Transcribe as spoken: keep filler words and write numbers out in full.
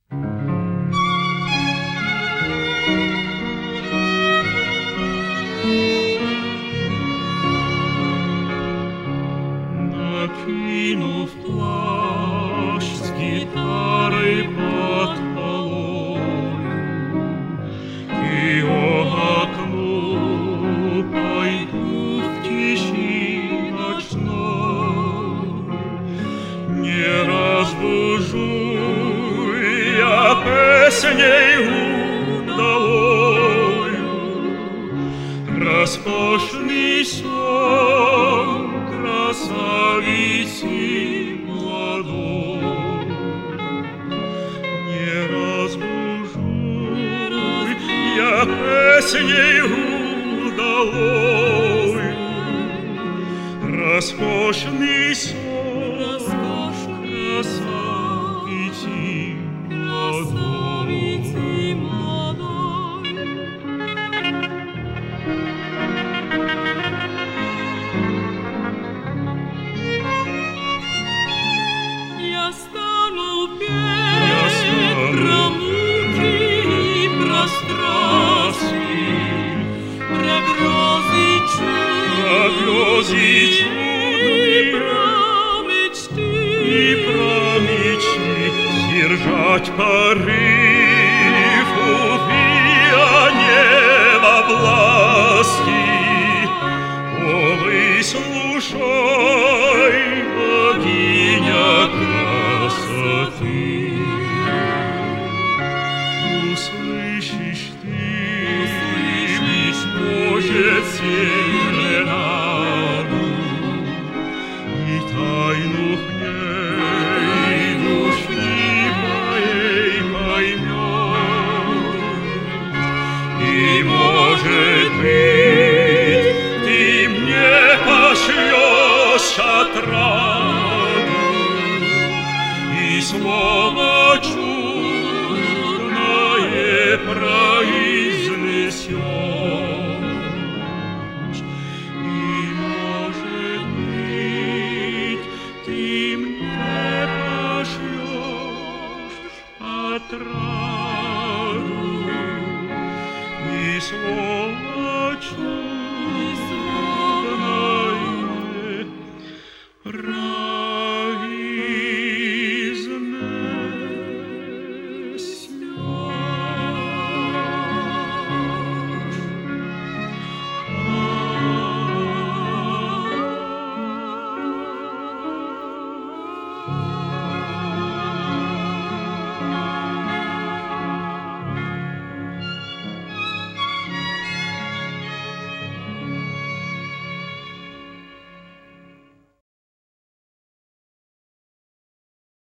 Накинув плащ с гитарой под полою, и о окну пойду в тиши ночной. Не разбужу я песней удалою роскошный сон красавицы молодой. Не разбужу я песней удалою роскошный сон красавицы молодой. Я стану петь про муки и про страсти, про грозы чудные, про мечты, И про мечты держать порыв, увидя не во власти. О, выслушай, богиня красоты, услышишь ты, услышишь, может, серенаду и тайну в ней души моей поймет. И, может быть, ты мне пошлешь отраду и слово чудное произнесешь. И, может быть, ты мне пошлешь отраду.